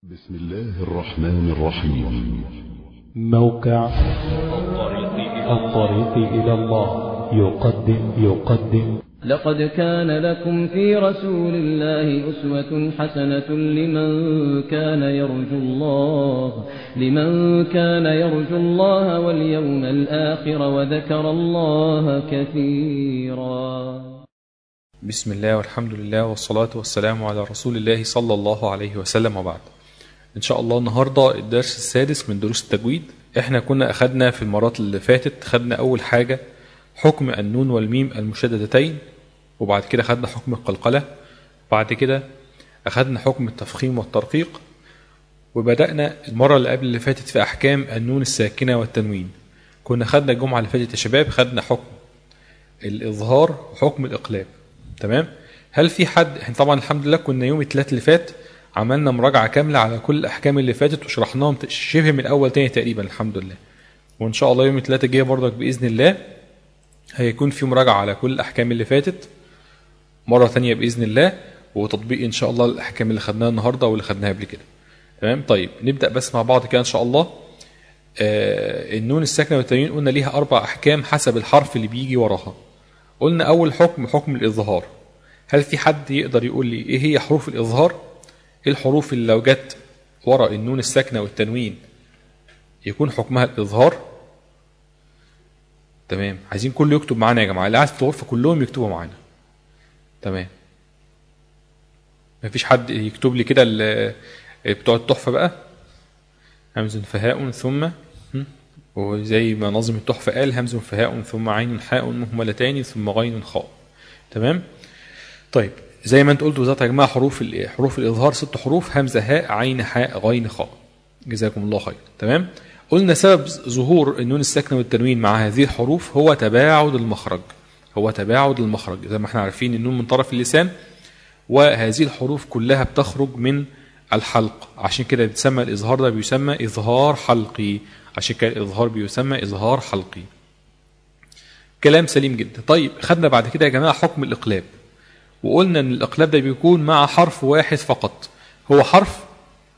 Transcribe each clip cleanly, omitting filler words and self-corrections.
بسم الله الرحمن الرحيم. موقع الطريق إلى الله يقدم لقد كان لكم في رسول الله أسوة حسنة لمن كان يرجو الله واليوم الآخر وذكر الله كثيرا. بسم الله والحمد لله والصلاة والسلام على رسول الله صلى الله عليه وسلم وبعد. إن شاء الله النهاردة الدرس السادس من دروس التجويد. إحنا كنا أخدنا في المرات اللي فاتت خدنا أول حاجة حكم النون والميم المشددتين، وبعد كده خدنا حكم القلقلة، بعد كده أخدنا حكم التفخيم والترقيق، وبدأنا المرة اللي قبل اللي فاتت في أحكام النون الساكنة والتنوين. كنا خدنا الجمعة اللي فاتت يا شباب خدنا حكم الإظهار وحكم الإقلاب. تمام؟ هل في حد، احنا طبعا الحمد لله كنا يوم الثلاث اللي فات عملنا مراجعة كاملة على كل الأحكام اللي فاتت وشرحناهم شبه من أول تاني تقريبا الحمد لله، وإن شاء الله يوم الثلاثة الجاية برضك بإذن الله هيكون في مراجعة على كل الأحكام اللي فاتت مرة ثانية بإذن الله، وتطبيق إن شاء الله الأحكام اللي خدناها النهاردة واللي خدناها قبل كده. تمام؟ طيب نبدأ بس مع بعض كده إن شاء الله. النون الساكنة والتنوين قلنا ليها 4 أحكام حسب الحرف اللي بيجي وراها. قلنا أول حكم الإظهار. هل في حد يقدر يقول لي إيه هي حروف الإظهار؟ إيه الحروف اللي لو جت ورا النون الساكنة والتنوين يكون حكمها الإظهار؟ تمام، عايزين كله يكتب معانا يا جماعة، اللي عايز في الغرفة كلهم يكتبوا معانا. تمام، مفيش حد يكتب لي كده بتوع التحفة بقى، همز فهاء ثم، وزي ما نظم التحفة قال همز فهاء ثم عين حاء مهملتان ثم غين خاء. تمام؟ طيب زي ما انت قلتوا بالظبط يا جماعة حروف الإظهار 6 حروف، همزة هاء عين حاء غين خاء. جزاكم الله خير. تمام؟ قلنا سبب ظهور النون الساكنة والتنوين مع هذه الحروف هو تباعد المخرج. زي ما احنا عارفين النون من طرف اللسان، وهذه الحروف كلها بتخرج من الحلق، عشان كده بيسمى الإظهار ده بيسمى إظهار حلقي، عشان كده الإظهار بيسمى إظهار حلقي. كلام سليم جدا. طيب خدنا بعد كده يا جماعة حكم الإقلاب، وقلنا ان الإقلاب ده بيكون مع حرف واحد فقط. هو حرف،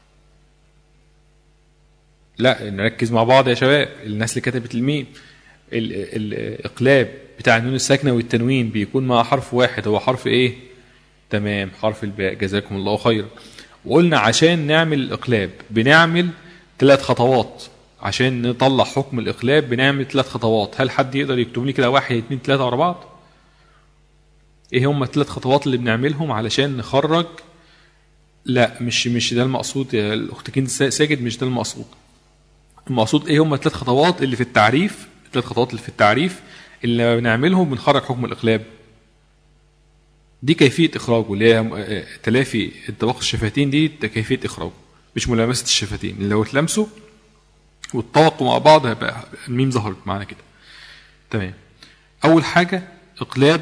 لا نركز مع بعض يا شباب، الناس اللي كتبت الميم، الإقلاب بتاع النون الساكنة والتنوين بيكون مع حرف واحد. هو حرف ايه؟ تمام، حرف الباء. جزاكم الله خير. وقلنا عشان نعمل الإقلاب بنعمل 3 خطوات. عشان نطلع حكم الإقلاب بنعمل 3 خطوات. هل حد يقدر يكتب لي كده 1 2 3 ورا بعض؟ ايه هم 3 خطوات اللي بنعملهم علشان نخرج؟ لا مش ده المقصود يا الاخت كنت ساجد، مش ده المقصود. المقصود ايه هم 3 خطوات اللي في التعريف، 3 خطوات اللي في التعريف اللي بنعملهم بنخرج حكم الإقلاب. دي كيفية إخراجه، اللي هي تلافي انطباق الشفتين، دي كيفية إخراجه، مش ملامسة الشفتين. اللي لو اتلمسوا واتطبقوا مع بعض هيبقى الميم ظهرت معانا كده. تمام. أول حاجة إقلاب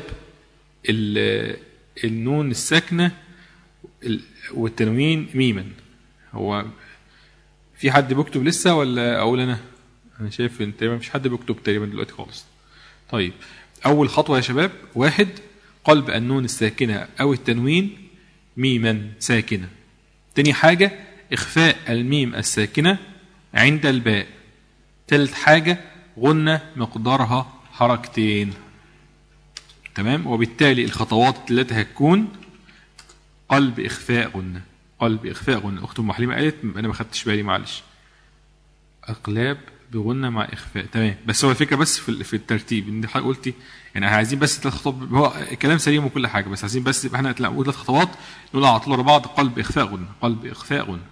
النون الساكنة والتنوين ميما. هو في حد بيكتب لسه ولا أقول أنا شايف ان تقريبا مفيش حد بيكتب تقريبا دلوقتي خالص. طيب أول خطوة يا شباب، 1 قلب النون الساكنة أو التنوين ميما ساكنة. تاني حاجة إخفاء الميم الساكنة عند الباء. ثالث حاجة غنة مقدارها 2 حركات. تمام؟ وبالتالي الخطوات التي هتكون قلب إخفاء غنة، قلب إخفاء غنة. أخت أم حليمة قالت أنا ما خدتش بالي، معلش. أقلاب بغنة مع إخفاء. تمام، بس هو الفكرة بس في الترتيب، إن حضرتك قلتي يعني عايزين بس 3 خطوات. هو كلام سليم وكل حاجة، بس عايزين بس يبقى احنا نقول 3 خطوات نقول على طول ورا بعض. قلب إخفاء غنة، قلب إخفاء غنة.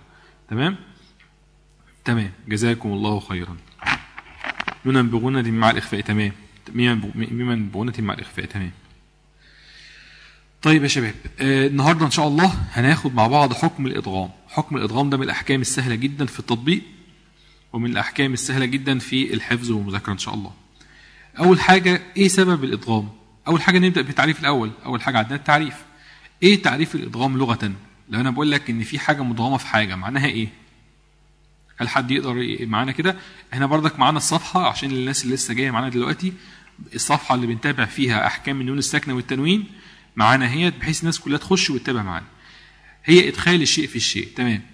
تمام، جزاكم الله خيرا. نونا بغنة مع الإخفاء. تمام، ميما بغنة مع الإخفاء. تمام. طيب يا شباب، النهاردة إن شاء الله هناخد مع بعض حكم الإدغام. حكم الإدغام ده من الأحكام السهلة جدا في التطبيق، ومن الأحكام السهلة جدا في الحفظ والمذاكرة إن شاء الله. أول حاجة إيه سبب الإدغام؟ أول حاجة نبدأ بالتعريف الأول. أول حاجة عندنا التعريف. إيه تعريف الإدغام لغة؟ لو أنا بقول لك إن في حاجة مدغمة في حاجة معناها إيه؟ هل حد يقدر معانا كده؟ إحنا برضك معانا الصفحة عشان الناس اللي لسه جاية معانا دلوقتي، الصفحة اللي بنتابع فيها أحكام النون الساكنة والتنوين معانا هي، بحيث الناس كلها تخش وتتابع معانا. هي إدخال الشيء في الشيء. تمام.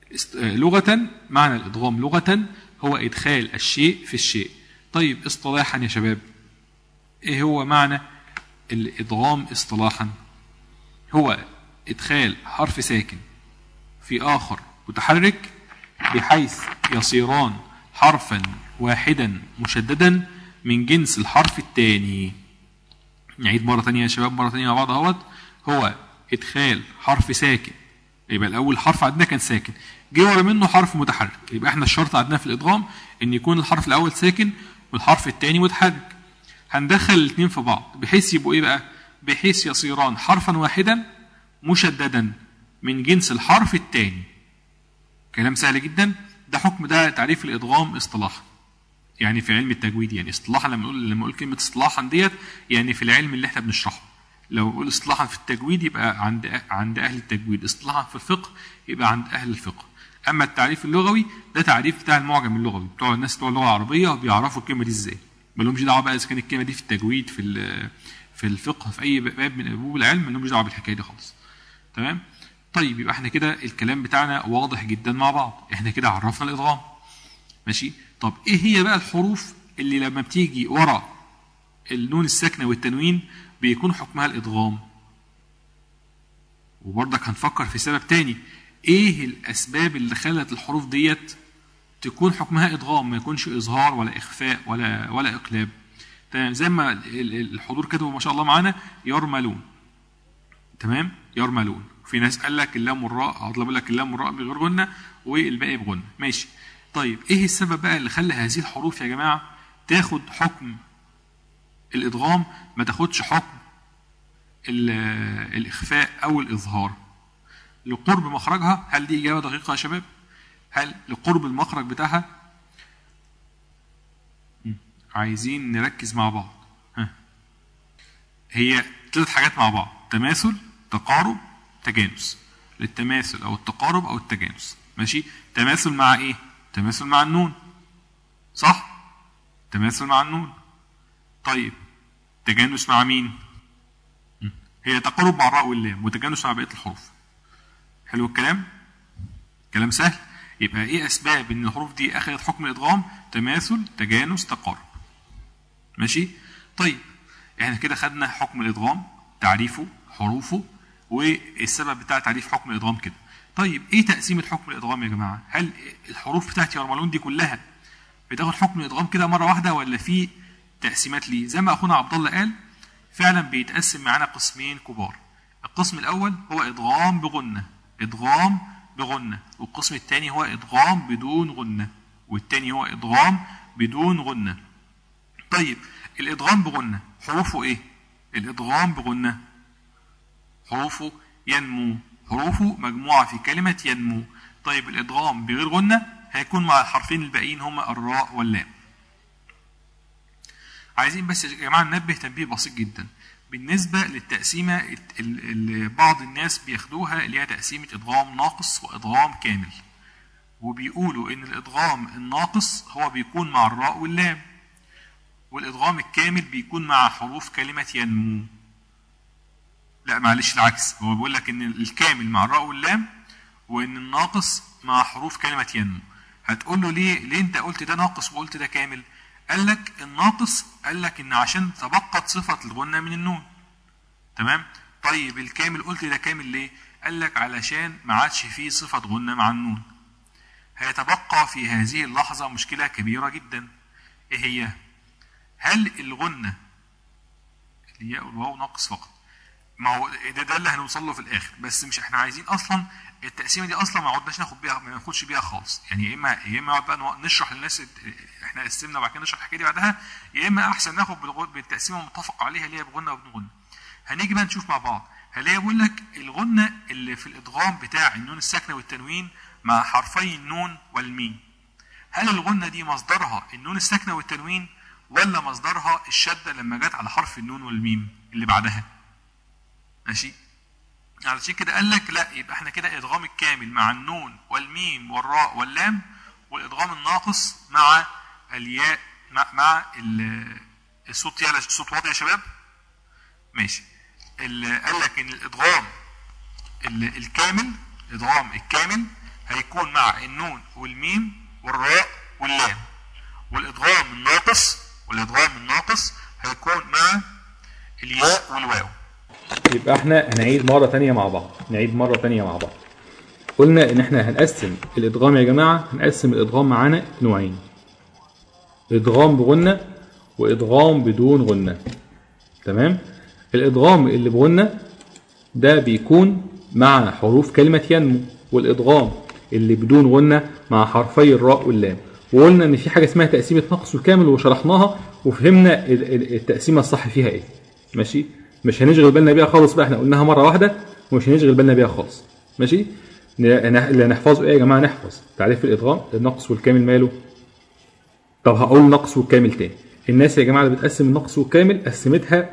لغة معنى الإدغام لغة هو إدخال الشيء في الشيء. طيب اصطلاحا يا شباب، إيه هو معنى الإدغام اصطلاحا؟ هو إدخال حرف ساكن في آخر متحرك بحيث يصيران حرفا واحدا مشددا من جنس الحرف الثاني. نعيد مرة ثانية يا شباب، مرة ثانية مع بعض اهوت. هو إدخال حرف ساكن، يبقى الأول حرف عندنا كان ساكن، جه ورا منه حرف متحرك، يبقى احنا الشرط عندنا في الإدغام إن يكون الحرف الأول ساكن والحرف الثاني متحرك. هندخل الاثنين في بعض بحيث يبقوا إيه بقى؟ بحيث يصيران حرفا واحدا مشددا من جنس الحرف الثاني. كلام سهل جدا. ده حكم، ده تعريف الإدغام اصطلاحا، يعني في علم التجويد. يعني اصطلاحا لما اقول كلمه اصطلاحا ديت يعني في العلم اللي احنا بنشرحه. لو اقول اصطلاحا في التجويد يبقى عند اهل التجويد، اصطلاحا في الفقه يبقى عند اهل الفقه. اما التعريف اللغوي ده تعريف بتاع المعجم اللغوي بتوع الناس بتوع اللغه العربيه، بيعرفوا الكلمه دي ازاي. ما لهمش دعوه بقى اذا كان الكلمه دي في التجويد في الفقه في اي باب من ابواب العلم، ما لهمش دعوه بالحكايه دي خالص. تمام. طيب يبقى احنا كده الكلام بتاعنا واضح جدا مع بعض، احنا كده عرفنا الادغام. ماشي. طب ايه هي بقى الحروف اللي لما بتيجي ورا النون الساكنه والتنوين بيكون حكمها الادغام؟ وبرضك هنفكر في سبب تاني، ايه الاسباب اللي خلت الحروف ديت تكون حكمها ادغام، ما يكونش اظهار ولا اخفاء ولا اقلاب؟ تمام. زي ما الحضور كتبوا ما شاء الله معانا يرملون. تمام، يرملون. في ناس قال لك اللام والراء، هطلب لك اللام والراء بغير غنه والباقي بغنه. ماشي. طيب ايه السبب بقى اللي خلى هذه الحروف يا جماعه تاخد حكم الادغام ما تاخدش حكم الاخفاء او الاظهار؟ لقرب مخرجها. هل دي اجابه دقيقه يا شباب؟ هل لقرب المخرج بتاعها؟ عايزين نركز مع بعض. هي 3 حاجات مع بعض: تماثل، تقارب، تجانس. للتماثل او التقارب او التجانس. ماشي. تماثل مع ايه؟ تماثل مع النون، صح؟ تماثل مع النون. طيب تجانس مع مين؟ هي تقارب مع الراء واللام وتجانس مع بقيه الحروف. حلو الكلام؟ كلام سهل. يبقى ايه اسباب ان الحروف دي اخذت حكم الادغام؟ تماثل، تجانس، تقارب. ماشي. طيب احنا كده خدنا حكم الادغام، تعريفه، حروفه، والسبب بتاع تعريف حكم الادغام كده. طيب ايه تقسيمه حكم الادغام يا جماعه؟ هل الحروف بتاعت يرملون دي كلها بتاخد حكم الادغام كده مره واحده، ولا في تقسيمات ليه؟ زي ما اخونا عبد الله قال، فعلا بيتقسم معانا قسمين كبار. القسم الاول هو ادغام بغنه، ادغام بغنه، والقسم الثاني هو ادغام بدون غنه، والثاني هو ادغام بدون غنه. طيب الادغام بغنه حروفه ايه؟ الادغام بغنه حروفه ينمو، حروفه مجموعه في كلمه ينمو. طيب الادغام بغير غنه هيكون مع الحرفين الباقيين هما الراء واللام. عايزين بس يا جماعه ننبه تنبيه بسيط جدا بالنسبه للتقسيمه اللي بعض الناس بياخدوها، اللي هي تقسيمه ادغام ناقص وادغام كامل. وبيقولوا ان الادغام الناقص هو بيكون مع الراء واللام، والادغام الكامل بيكون مع حروف كلمه ينمو. لا معلش، العكس، هو بيقول لك ان الكامل مع الراء واللام وان الناقص مع حروف كلمه ينمو. هتقول له ليه انت قلت ده ناقص وقلت ده كامل؟ قال لك الناقص قال لك ان عشان تبقت صفه الغنه من النون. تمام. طيب الكامل قلت ده كامل ليه؟ قال لك علشان ما عادش فيه صفه غنه مع النون. هيتبقى في هذه اللحظه مشكله كبيره جدا. ايه هي؟ هل الغنه الياء والواو ناقص فقط؟ ما هو ده اللي هنوصل له في الاخر، بس مش احنا عايزين اصلا التقسيمه دي اصلا ما عدناش ما ناخدش بيها خالص. يعني يا اما نقعد بقى نشرح للناس احنا قسمنا وبعد كده نشرح الحكايه دي بعدها، يا اما احسن ناخد بالتقسيمه المتفق عليها اللي هي بغنه وبدون غنه. هنيجي بقى نشوف مع بعض. هل هي بقول لك الغنه اللي في الادغام بتاع النون الساكنه والتنوين مع حرفي النون والميم، هل الغنه دي مصدرها النون الساكنه والتنوين ولا مصدرها الشده لما جت على حرف النون والميم اللي بعدها؟ ماشي. علشان كده قال لك لا، يبقى احنا كده ادغام الكامل مع النون والميم والراء واللام، والادغام الناقص مع الياء مع الصوت. يا الصوت واضح يا شباب؟ ماشي. قال لك ان الادغام الكامل، الادغام الكامل هيكون مع النون والميم والراء واللام، والادغام الناقص هيكون مع الياء والواو. يبقى احنا هنعيد مرة تانية مع بعض. قلنا ان احنا هنقسم الادغام يا جماعة، هنقسم الادغام معانا نوعين: ادغام بغنة وادغام بدون غنة. تمام؟ الادغام اللي بغنة ده بيكون مع حروف كلمة ينمو، والادغام اللي بدون غنة مع حرفي الراء واللام. وقلنا ان في حاجة اسمها تقسيمة نقص وكامل وشرحناها وفهمنا التقسيمة الصح فيها ايه. ماشي؟ مش هنشغل بالنا بيها خالص بقى، احنا قلناها مرة واحدة ومش هنشغل بالنا بيها خالص. ماشي؟ اللي هنحفظه ايه يا جماعة؟ نحفظ تعريف الادغام، النقص والكامل ماله. طب هقول نقص والكامل تاني. الناس يا جماعة اللي بتقسم النقص والكامل قسمتها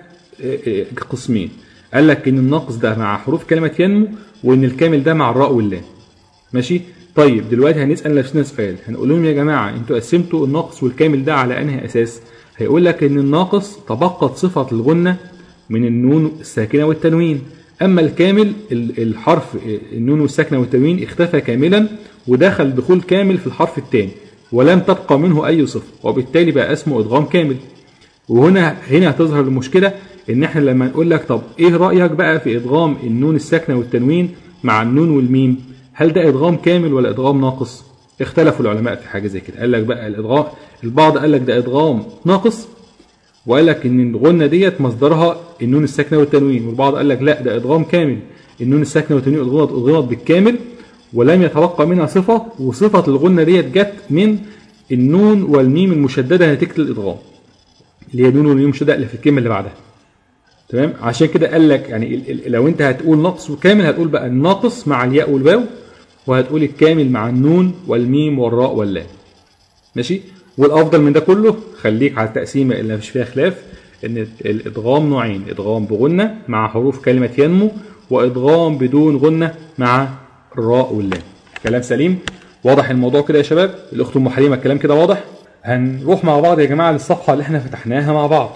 قسمين. قال لك ان الناقص ده مع حروف كلمة ينمو، وان الكامل ده مع الراء واللام. ماشي؟ طيب دلوقتي هنسأل نفسنا سؤال، هنقول لهم يا جماعة انتوا قسمتوا الناقص والكامل ده على انهي اساس؟ هيقول لك ان الناقص تبقت صفة الغنة من النون الساكنة والتنوين، اما الكامل الحرف النون والساكنة والتنوين اختفى كاملا ودخل دخول كامل في الحرف الثاني ولم تبقى منه اي صفة، وبالتالي بقى اسمه ادغام كامل. وهنا هتظهر المشكلة، ان احنا لما نقول لك طب ايه رأيك بقى في ادغام النون الساكنة والتنوين مع النون والميم، هل ده ادغام كامل ولا ادغام ناقص؟ اختلفوا العلماء في حاجة زي كده. قال لك بقى الادغام، البعض قال لك ده ادغام ناقص وقال لك ان الغنة ديت مصدرها النون الساكنة والتنوين، والبعض قال لك لا ده ادغام كامل، النون الساكنة والتنوين اضغمت بالكامل ولم يتبقى منها صفة، وصفة الغنة ديت جت من النون والميم المشددة نتيجة الادغام، اللي هي النون والميم المشددة اللي في الكلمة اللي بعدها. تمام؟ عشان كده قال لك يعني لو انت هتقول نقص وكامل هتقول بقى الناقص مع الياء والواو، وهتقول الكامل مع النون والميم والراء واللام. ماشي؟ والافضل من ده كله خليك على التقسيمه اللي مفيش فيها خلاف، ان الادغام نوعين: ادغام بغنه مع حروف كلمه ينمو، وادغام بدون غنه مع الراء واللام. كلام سليم؟ واضح الموضوع كده يا شباب؟ الاخت ام حليمه الكلام كده واضح؟ هنروح مع بعض يا جماعه للصفحه اللي احنا فتحناها مع بعض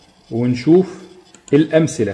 ونشوف الامثله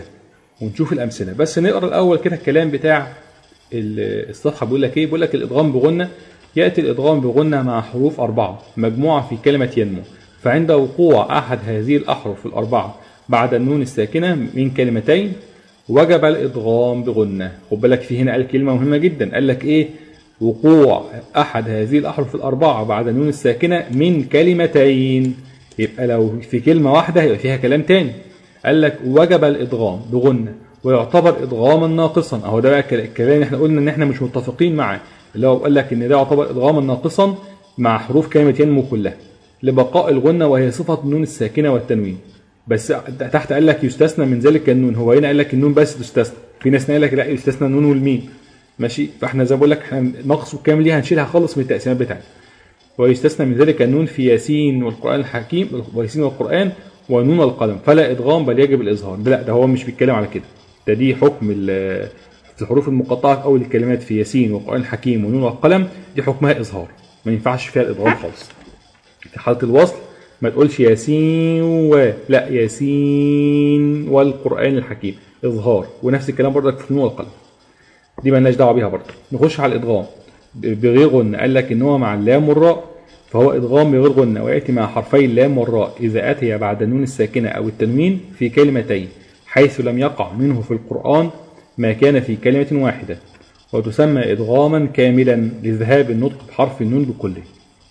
بس نقرا الاول كده الكلام بتاع الصفحه. بيقول لك ايه؟ بيقول لك الادغام بغنه: ياتي الادغام بغنه مع حروف 4 مجموعه في كلمه ينمو، فعند وقوع احد هذه الاحرف الاربعه بعد النون الساكنه من كلمتين وجب الادغام بغنه. خد بالك في هنا قال كلمه مهمه جدا، قال لك ايه؟ وقوع احد هذه الاحرف الاربعه بعد النون الساكنه من كلمتين. يبقى لو في كلمه واحده هيبقى فيها كلام تاني. قال لك وجب الادغام بغنه ويعتبر ادغاما ناقصا. اهو ده بقى الكلام اللي احنا قلنا ان احنا مش متفقين معاه، اللي هو قال لك ان ده يعتبر ادغاما ناقصا مع حروف كلمه ينمو كلها لبقاء الغنه وهي صفه النون الساكنه والتنوين. بس تحت قال لك يستثنى من ذلك النون. هو هنا قال لك النون بس تستثنى، في ناس قال لك لا يستثنى النون والميم. ماشي؟ فاحنا زي ما بقول لك احنا نقص والكامل دي هنشيلها خالص من التقسيمات بتاعتنا. ويستثنى من ذلك النون في ياسين والقران الحكيم، وياسين والقران ونون القلم فلا ادغام بل يجب الاظهار. لا ده هو مش بيتكلم على كده، ده دي حكم في الحروف المقطعه في اول الكلمات في ياسين والقران الحكيم ونون القلم، دي حكمها اظهار، ما ينفعش فيها الادغام خالص. في حاله الوصل ما تقولش ياسين لا ياسين والقران الحكيم، اظهار. ونفس الكلام برضك في نون القلم، دي مالناش دعوه بيها برضه. نخش على الادغام بغير غنه. قال لك ان هو مع اللام والراء، فهو ادغام بغير غنه وياتي مع حرفي اللام والراء اذا اتي بعد النون الساكنه او التنوين في كلمتين، حيث لم يقع منه في القرآن ما كان في كلمة واحدة، وتسمى إدغاما كاملا لذهاب النطق بحرف النون بكله.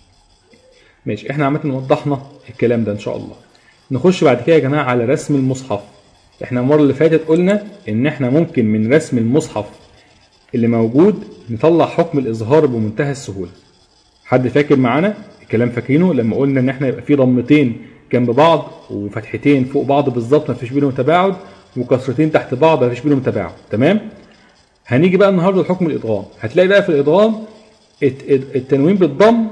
ماشي؟ احنا عملنا وضحنا الكلام ده ان شاء الله. نخش بعد كده يا جماعة على رسم المصحف. احنا المرة اللي فاتت قلنا ان احنا ممكن من رسم المصحف اللي موجود نطلع حكم الإظهار بمنتهى السهولة. حد فاكر معانا الكلام؟ فاكرينه لما قلنا ان احنا يبقى في ضمتين جنب بعض وفتحتين فوق بعض بالظبط ما فيش بينهم تباعد، وكسرتين تحت بعض ما فيش بينهم تباعد. تمام؟ هنيجي بقى النهارده لحكم الادغام. هتلاقي بقى في الادغام التنوين بالضم،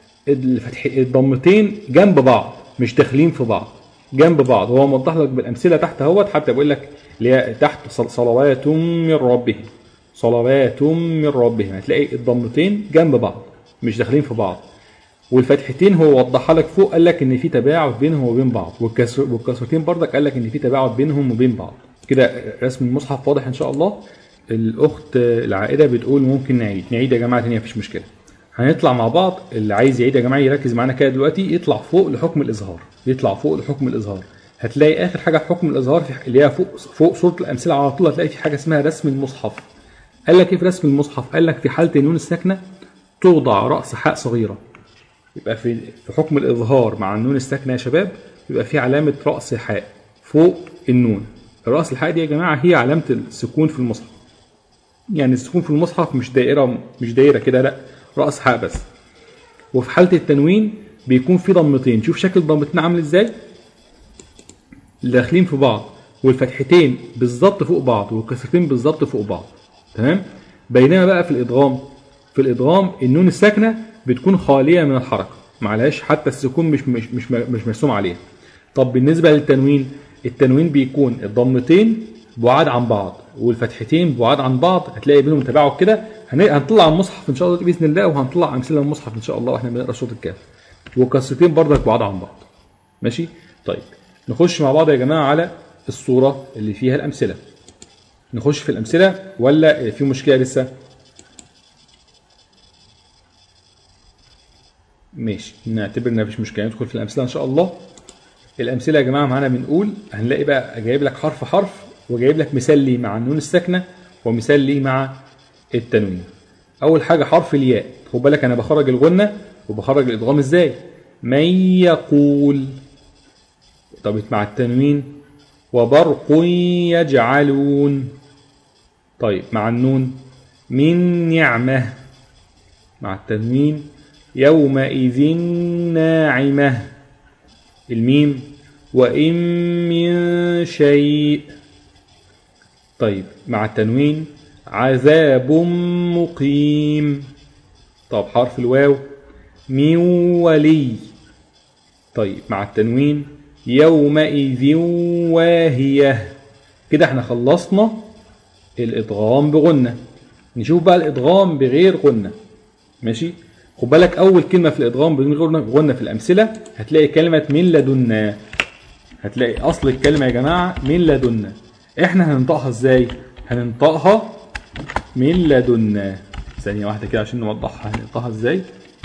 الضمتين جنب بعض مش داخلين في بعض، جنب بعض. هو موضح لك بالامثله تحت اهوت، حتى بيقول لك اللي هي تحت صلوات من ربهم، صلوات من ربهم، هتلاقي الضمتين جنب بعض مش داخلين في بعض، والفتحتين هو وضحها لك فوق قال لك ان في تباعد بينهم وبين بعض، والكسرتين برضك قال لك ان في تباعد بينهم وبين بعض. كده رسم المصحف واضح ان شاء الله. الاخت العائده بتقول ممكن نعيد يا جماعه تاني، مفيش مشكله. هنطلع مع بعض، اللي عايز يعيد يا جماعه يركز معانا كده دلوقتي، يطلع فوق لحكم الاظهار، يطلع فوق لحكم الاظهار. هتلاقي اخر حاجه في حكم الاظهار في اللي هي فوق صوره الامثله على طول، هتلاقي في حاجه اسمها رسم المصحف. قال لك ايه في رسم المصحف؟ قال لك في حاله النون الساكنه توضع راس حاء صغيره. يبقى في حكم الاظهار مع النون الساكنه يا شباب يبقى في علامه راس حاء فوق النون. راس الحاء دي يا جماعه هي علامه السكون في المصحف. يعني السكون في المصحف مش دايره كده، لا، راس حاء بس. وفي حاله التنوين بيكون في ضمتين. شوف شكل الضمتين عامل ازاي، داخلين في بعض، والفتحتين بالظبط فوق بعض والكسرتين بالظبط فوق بعض. تمام. بينما بقى في الادغام النون الساكنه بتكون خاليه من الحركه، معلهاش حتى السكون مش مرسوم عليها. طب بالنسبه للتنوين، التنوين بيكون الضمتين بعاد عن بعض والفتحتين بعاد عن بعض، هتلاقي بينهم تباعد كده. هنطلع المصحف ان شاء الله باذن الله، وهنطلع امثله من المصحف ان شاء الله واحنا بنقرا سوره الكهف. والكسرتين برضك بعاد عن بعض. ماشي؟ طيب نخش مع بعض يا جماعه على الصوره اللي فيها الامثله. نخش في الامثله ولا في مشكله لسه؟ ماشي، نعتبر ان مفيش مشكله، ندخل في الامثله ان شاء الله. الامثله يا جماعه معانا بنقول هنلاقي بقى جايب لك حرف حرف، وجايب لك مثال ليه مع النون الساكنه ومثال ليه مع التنوين. اول حاجه حرف الياء، خد بالك انا بخرج الغنه وبخرج الادغام ازاي. من يقول. طب مع التنوين وبرق يجعلون. طيب مع النون من نعمه. مع التنوين يومئذ ناعمه. الميم وإن من شيء. طيب مع التنوين عذاب مقيم. طب حرف الواو من ولي. طيب مع التنوين يومئذ واهية. كده احنا خلصنا الإدغام بغنة. نشوف بقى الإدغام بغير غنة. ماشي؟ خد بالك أول كلمة في الإدغام بغير غنة في الأمثلة هتلاقي كلمة من لدنا. هتلاقي أصل الكلمة يا جماعة من لدنا. احنا هننطقها ازاي؟ هننطقها من لدنا. ثانية واحدة كده عشان نوضحها هننطقها ازاي.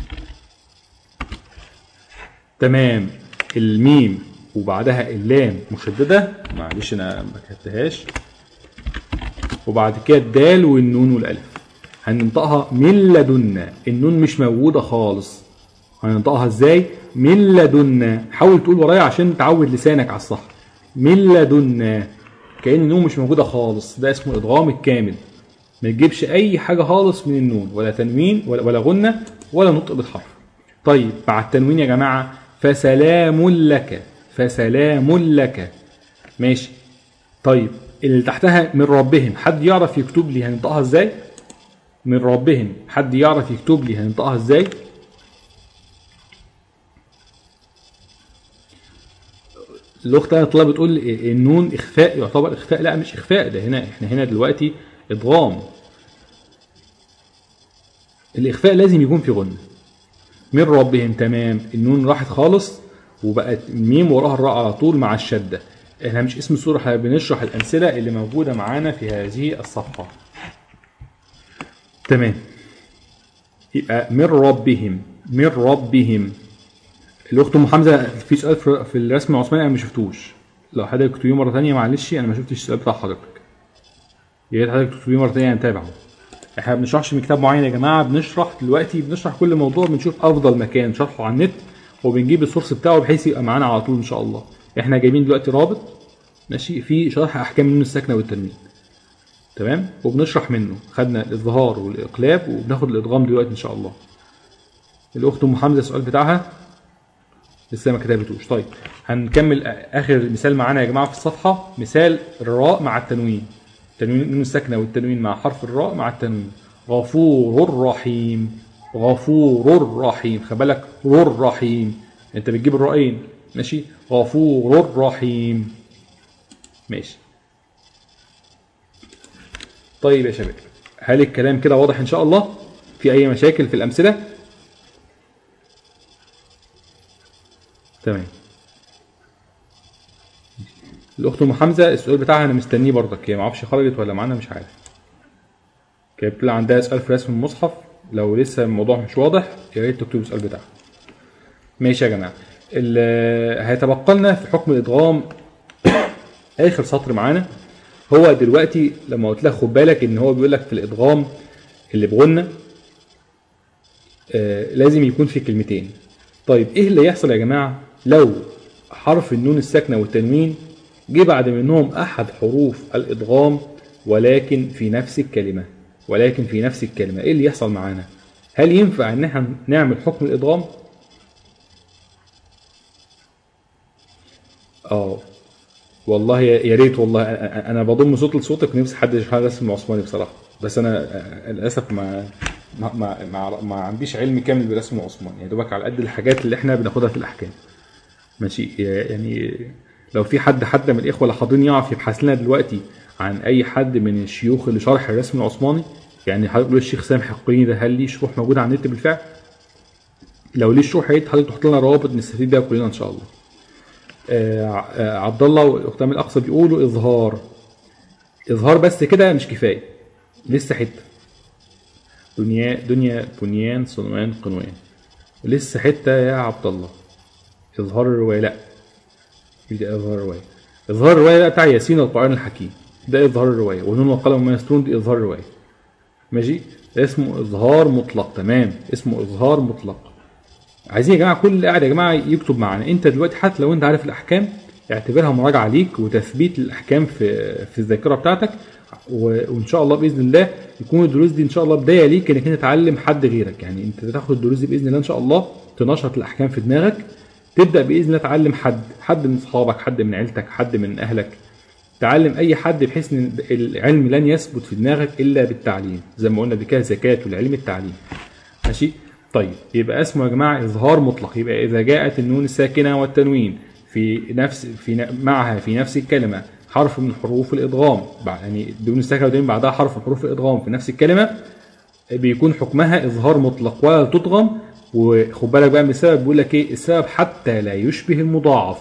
تمام. الميم وبعدها اللام مشددة، معلش انا ما كتبتهاش، وبعد كده الدال والنون والالف. هننطقها من لدنا، النون مش موجودة خالص. هننطقها ازاي؟ من لدنا. حاول تقول ورايا عشان تعود لسانك على الصح. من لدنا كأن النون مش موجودة خالص. ده اسمه الإدغام الكامل. ما تجيبش أي حاجة خالص من النون، ولا تنوين ولا غنة ولا نطق بالحرف. طيب مع التنوين يا جماعة فسلام لك. فسلام لك. ماشي. طيب اللي تحتها من ربهم، حد يعرف يكتب لي هننطقها ازاي؟ من ربهم، حد يعرف يكتب لي هننطقها ازاي؟ الاخت انا طلبت بتقول النون اخفاء، يعتبر اخفاء. لا مش اخفاء، ده هنا احنا هنا دلوقتي ادغام. الاخفاء لازم يكون في غنة. من ربهم، تمام. النون راحت خالص وبقت الميم وراها الراء على طول مع الشده. احنا مش اسم السوره، احنا بنشرح الامثله اللي موجوده معانا في هذه الصفحه. تمام. يبقى من ربهم. من ربهم. الاخت ام حمزه في سؤال في الرسم العثماني انا ما شفتوش، لو حضرتك تكتبيه مره ثانيه معلش انا ما شفتش السؤال بتاع حضرتك. يا ريت حضرتك تكتبيه مره ثانيه نتابعه. احنا ما بنشرحش من كتاب معين يا جماعه، بنشرح دلوقتي، بنشرح كل موضوع بنشوف افضل مكان شرحه على النت وبنجيب السورس بتاعه بحيث يبقى معانا على طول ان شاء الله. احنا جايبين دلوقتي رابط ماشي في شرح احكام النون الساكنه والتنوين. تمام. وبنشرح منه، خدنا الاظهار والاقلاب وبناخد الادغام دلوقتي ان شاء الله. الاخت ام حمزه السؤال بتاعها لسه ما كتبتوش. طيب هنكمل اخر مثال معانا يا جماعه في الصفحه، مثال الراء مع التنوين. التنوين النون الساكنه والتنوين مع حرف الراء مع التنوين. غفور رحيم. غفور رحيم. خد بالك رور رحيم، انت بتجيب الرائين. ماشي. غفور رحيم. ماشي. طيب يا شباب هل الكلام كده واضح ان شاء الله؟ في اي مشاكل في الامثله؟ تمام. الاخت ام حمزه السؤال بتاعها انا مستنيه برضك، هي ما اعرفش خرجت ولا معانا مش عارف. كانت بتقول عندها سؤال في رسم المصحف، لو لسه الموضوع مش واضح يا ريت تكتبوا السؤال بتاعها. ماشي يا جماعه، هيتبقى لنا في حكم الادغام اخر سطر معانا. هو دلوقتي لما قلت لك خد بالك ان هو بيقول لك في الادغام اللي بغنى لازم يكون في كلمتين. طيب ايه اللي يحصل يا جماعه لو حرف النون الساكنه والتنوين جه بعد منهم احد حروف الادغام ولكن في نفس الكلمه؟ ايه اللي يحصل معانا؟ هل ينفع ان احنا نعمل حكم الادغام؟ والله يا ريت والله. انا بضم صوت لصوتك ونفسي حد يشرح لي رسم عثماني بصراحه، بس انا للاسف ما عنديش علم كامل برسم عثماني، يا دوبك على قد الحاجات اللي احنا بناخدها في الاحكام. ماشي، يعني لو في حد من الاخوه اللي حاضرين يعرف يبحث لنا دلوقتي عن اي حد من الشيوخ اللي شرح الرسم العثماني، يعني حضرتك تقول الشيخ سامح القريني ده هل ليه شروح موجوده على النت بالفعل؟ لو ليه شروح يا ريت حضرتك تحط لنا روابط نستفيد بيها كلنا ان شاء الله. عبد الله والاخت من الاقصى بيقولوا اظهار بس كده مش كفايه، لسه حته دنيا بنيان صنوان قنوان، لسه حته يا عبد الله. اظهار الروايه لا مش ده اظهار الروايه بقى بتاع ياسين القرآن الحكيم، ده اظهار الروايه، ونون وقلم وما يسطرون دي اظهار الروايه. ماشي، ده اسمه اظهار مطلق. تمام، اسمه اظهار مطلق. عايزين يا جماعه كل اللي قاعد يا جماعه يكتب معانا. انت دلوقتي حتى لو انت عارف الاحكام اعتبرها مراجعه ليك وتثبيت الاحكام في الذاكره بتاعتك، وان شاء الله باذن الله يكون الدروس دي ان شاء الله بدايه ليك انك انت تعلم حد غيرك. يعني انت تاخد الدروس دي باذن الله ان شاء الله تنشط الاحكام في دماغك، تبدا باذن الله تعلم حد من اصحابك، حد من عيلتك، حد من اهلك، تعلم اي حد، بحيث ان العلم لن يثبت في دماغك الا بالتعليم، زي ما قلنا بكده زكاه العلم التعليم. ماشي، طيب يبقى اسمه يا جماعه اظهار مطلق. يبقى اذا جاءت النون الساكنه والتنوين معها في نفس الكلمه حرف من حروف الادغام، يعني النون الساكنه والتنوين بعدها حرف من حروف الادغام في نفس الكلمه، بيكون حكمها اظهار مطلق ولا تدغم. وخد بالك بقى من السبب، بيقول لك ايه السبب؟ حتى لا يشبه المضاعف.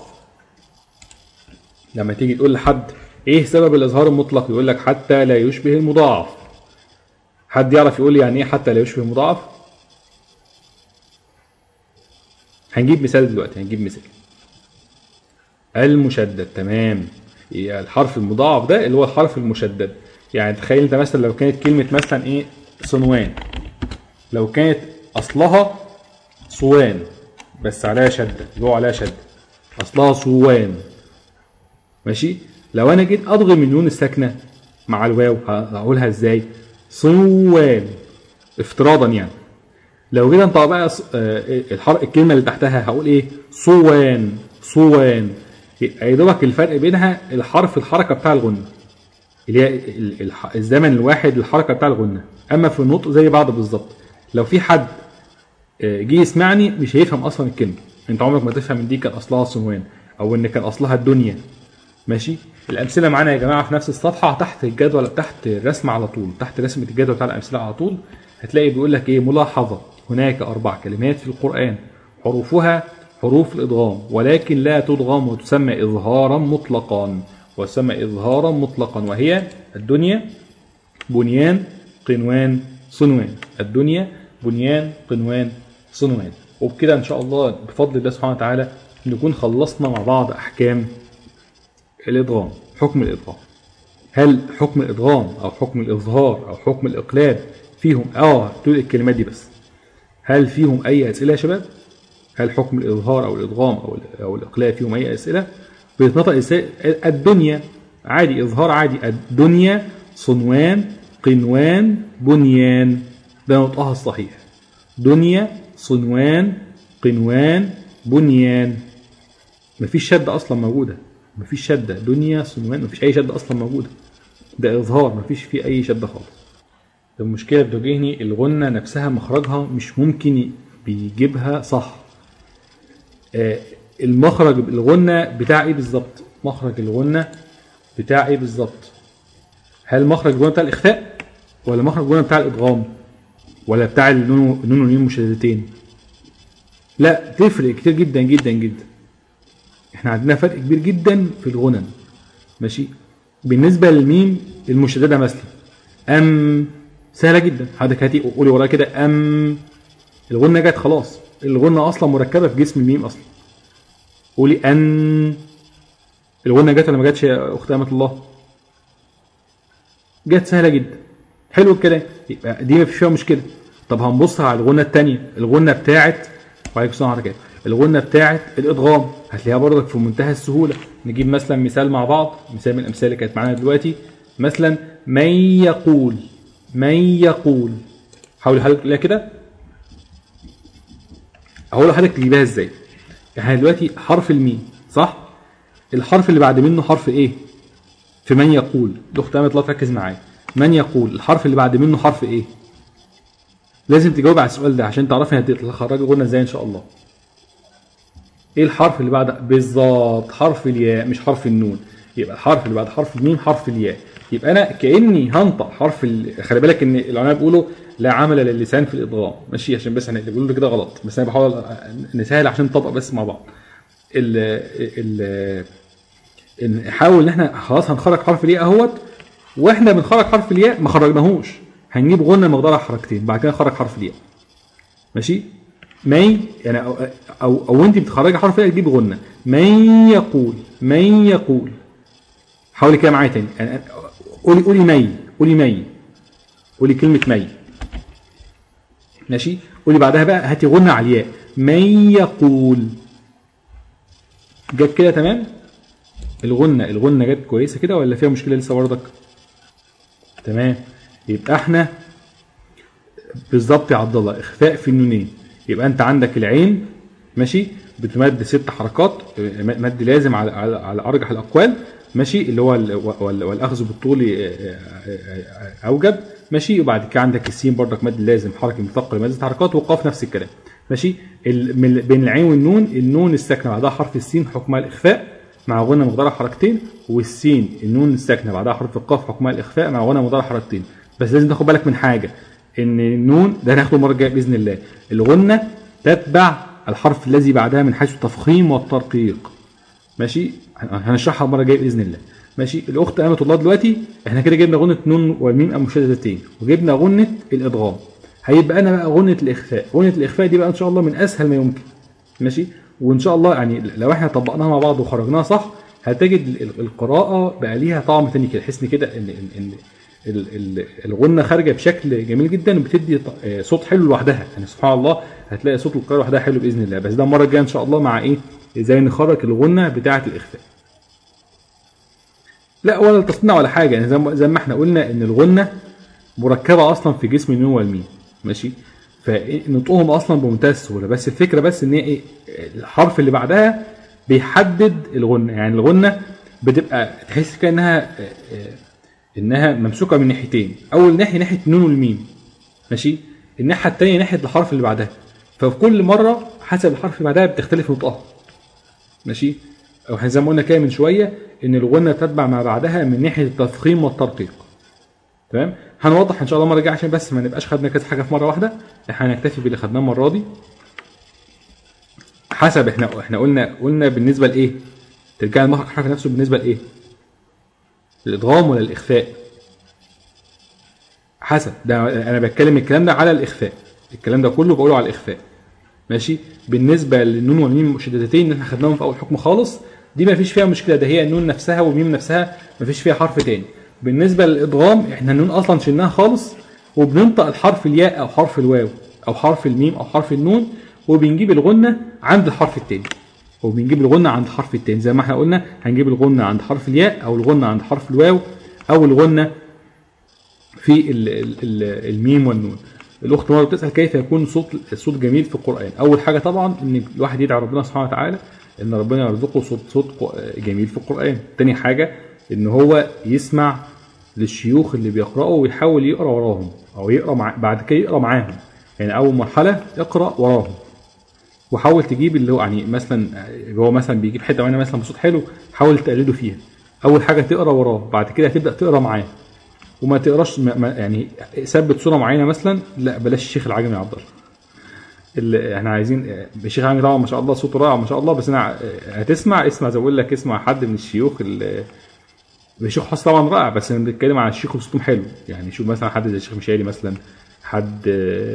لما تيجي تقول لحد ايه سبب الاظهار المطلق، يقول لك حتى لا يشبه المضاعف. حد يعرف يقول لي يعني ايه حتى لا يشبه المضاعف؟ هنجيب مثال دلوقتي، المشدد. تمام، الحرف المضاعف ده اللي هو الحرف المشدد. يعني تخيل انت مثلا لو كانت كلمه مثلا ايه صنوان، لو كانت اصلها صوان بس عليها شده، اللي هو عليها شده اصلها صوان. ماشي، لو انا جيت اضغم النون الساكنه مع الواو هقولها ازاي؟ صوان افتراضا. يعني لو جيت انت بقى الكلمه اللي تحتها هقول ايه؟ صوان. يبقى يدوبك الفرق بينها الحركه بتاع الغنه، اللي هي الزمن الواحد للحركه بتاع الغنه، اما في النطق زي بعض بالظبط. لو في حد جه يسمعني مش هيفهم اصلا الكلمه، انت عمرك ما تفهم ان دي كان اصلها صنوان او ان كان اصلها الدنيا. ماشي، الامثله معانا يا جماعه في نفس الصفحه تحت الجدول، تحت الرسم على طول، تحت رسمه الجدول بتاع الامثله على طول هتلاقي بيقول لك ايه؟ ملاحظه: هناك 4 كلمات في القران حروفها حروف الادغام ولكن لا تدغم وتسمى اظهارا مطلقا، وهي الدنيا بنيان قنوان صنوان. الدنيا بنيان قنوان صنوان. وبكده ان شاء الله بفضل الله سبحانه وتعالى نكون خلصنا مع بعض احكام الادغام. حكم الادغام، هل حكم الادغام او حكم الاظهار او حكم الاقلاب فيهم تقول الكلمات دي بس، هل فيهم اي اسئله يا شباب؟ هل حكم الاظهار او الادغام او الاقلاب فيهم اي اسئله؟ بيتنطق الدنيا عادي، اظهار عادي، الدنيا صنوان قنوان بنيان، ده نطقها الصحيح، دنيا صنوان قنوان بنيان. مفيش شده اصلا موجوده، مفيش شده، دنيا صنوان مفيش اي شده اصلا موجوده، ده اظهار مفيش فيه اي شده خالص. المشكله بتواجهني الغنه نفسها مخرجها مش ممكن بيجيبها صح. المخرج الغنه بتاع ايه بالظبط؟ مخرج الغنه بتاع ايه بالظبط؟ هل مخرج الغنه بتاع الاخفاء ولا مخرج الغنه بتاع الادغام ولا بتاع النون والميم مشددتين؟ لا، تفرق كتير جدا جدا جدا. احنا عندنا فرق كبير جدا في الغنن. ماشي، بالنسبه للميم المشدده مثلا سهله جدا. حضرتك هاتي قولي ورايا كده الغنه جت خلاص، الغنه اصلا مركبه في جسم الميم اصلا. قولي الغنه جت ولا ما جاتش يا اخت امة الله؟ جت، سهله جدا. حلو الكلام، يبقى دي ما فيش فيها مشكله. طب هنبص على الغنه الثانيه، الغنه بتاعت وعليكم السلام ورحمه الله، الغنه بتاعت الادغام هتلاقيها برضك في منتهى السهوله. نجيب مثلا مثال مع بعض، مثال من الامثله اللي كانت معانا دلوقتي، مثلا من يقول. حاول حضرتك كده، هقول لحضرتك تجيبها ازاي. احنا دلوقتي حرف الميم صح؟ الحرف اللي بعد منه حرف ايه؟ في من يقول، الاخت امة الله تركز معايا. من يقول الحرف اللي بعد منه حرف ايه؟ لازم تجاوب على السؤال ده عشان تعرفي هتخرجي غنى ازاي ان شاء الله. ايه الحرف اللي بعد؟ بالظبط حرف الياء مش حرف النون. يبقى الحرف اللي بعد حرف الميم حرف الياء. يبقى انا كاني هنطق حرف خلي بالك ان العلماء بيقولوا لا عمل للسان في الادغام، ماشي؟ عشان بس احنا اللي بيقولوا كده غلط، بس انا بحاول نسهل عشان نطبق بس مع بعض. نحاول ان احنا خلاص هنخرج حرف الياء اهوت، واحنا بنخرج حرف الياء ما خرجناهوش، هنجيب غنه مقدارها حركتين، بعد كده نخرج حرف الياء. ماشي؟ يعني او انت بتخرجي حرف الياء تجيب غنه. من يقول. حاولي كده معايا تاني، يعني قولي كلمه مي. ماشي؟ قولي بعدها بقى هاتي غنه على الياء. من يقول. جت كده تمام؟ الغنه جت كويسه كده ولا فيها مشكله لسه برضك؟ تمام. يبقى احنا بالظبط يا عبد الله اخفاء في النونين. يبقى انت عندك العين ماشي بتمد 6 حركات مد لازم على ارجح الاقوال، ماشي؟ اللي هو والاخذ بالطول اوجب، ماشي؟ وبعد كده عندك السين برضك مد لازم حركه مثقله مد 6 حركات، والقاف نفس الكلام، ماشي؟ بين العين والنون، النون الساكنه بعدها حرف السين حكمها الاخفاء مع غنى مقدارها حركتين، والسين النون الساكنه بعدها حرف القاف حكمها الاخفاء مع غنى مقدارها حركتين. بس لازم تاخد بالك من حاجه، ان النون ده هناخده المره الجايه باذن الله، الغنه تتبع الحرف الذي بعدها من حيث التفخيم والترقيق، ماشي؟ هنشرحها المره الجايه باذن الله، ماشي؟ الاخت امة الله دلوقتي احنا كده جبنا غنه نون والميم المشددتين، وجبنا غنه الادغام، هيبقى انا بقى غنه الاخفاء. غنه الاخفاء دي بقى ان شاء الله من اسهل ما يمكن، ماشي؟ وان شاء الله يعني لو احنا طبقناها مع بعض وخرجناها صح هتجد القراءه بقى ليها طعم تاني كده، تحس كده ان الغنه خارجه بشكل جميل جدا وبتدي صوت حلو لوحدها، يعني سبحان الله هتلاقي صوت القراءه لوحدها حلو باذن الله. بس ده المره الجايه ان شاء الله مع ايه؟ ازاي نخرج الغنه بتاعه الاخفاء. لا ولا تصنيع ولا حاجه، يعني زي ما احنا قلنا ان الغنه مركبه اصلا في جسم النون والميم، ماشي؟ فنطقهم اصلا بمنتهى السهوله، بس الفكره بس ان ايه؟ الحرف اللي بعدها بيحدد الغنه، يعني الغنه بتبقى تحس كانها انها ممسوكه من ناحيتين، اول ناحيه ناحيه النون والميم، ماشي؟ الناحيه الثانيه ناحيه الحرف اللي بعدها، ففي كل مره حسب الحرف اللي بعدها بتختلف نطقها، ماشي؟ او زي ما قلنا كده من شويه ان الغنه تتبع ما بعدها من ناحيه التفخيم والترقيق، تمام؟ هنوضح ان شاء الله المره الجايه عشان بس ما نبقاش خدنا كذا حاجه في مره واحده، احنا هنكتفي باللي خدناه المره دي حسب احنا قلنا بالنسبه لايه؟ ترجع المخرج الحرف نفسه بالنسبه لايه؟ الادغام ولا الاخفاء؟ حسب ده انا بتكلم الكلام ده على الاخفاء، الكلام ده كله بقوله على الاخفاء، ماشي؟ بالنسبه للنون والميم المشددتين اللي احنا خدناهم في اول حكم خالص دي ما فيش فيها مشكله، ده هي النون نفسها والميم نفسها ما فيش فيها حرف تاني. بالنسبه للادغام احنا النون اصلا شلناها خالص وبننطق الحرف الياء او حرف الواو او حرف الميم او حرف النون، وبنجيب الغنه عند الحرف الثاني، زي ما احنا قلنا هنجيب الغنه عند حرف الياء او الغنه عند حرف الواو او الغنه في الميم والنون. الاخت مره بتسال كيف يكون الصوت جميل في القران. اول حاجه طبعا ان الواحد يدعي ربنا سبحانه وتعالى ان ربنا يرزقه صوت جميل في القران. تاني حاجه ان هو يسمع للشيوخ اللي بيقراوا ويحاول يقرا وراهم او يقرا بعد كده يقرا معاهم، يعني اول مرحله اقرا وراهم وحاول تجيب اللي هو يعني مثلا هو مثلا بيجيب حته معينه مثلا بصوت حلو حاول تقلده فيها. اول حاجه تقرا وراه، بعد كده هتبدا تقرا معاه وما تقراش يعني ثبت صوره معينه مثلا، لا بلاش الشيخ العجمي يا عبد الله، اللي احنا عايزين الشيخ العجمي طبعا ما شاء الله صوته رائع ما شاء الله، بس انا هتسمع اسمع زي ما بقول لك اسمع حد من الشيوخ الشيخ حافظ طبعا رائع، بس انا بنتكلم عن الشيخ وصوتهم حلو. يعني شوف مثلا حد زي الشيخ مشاري مثلا، حد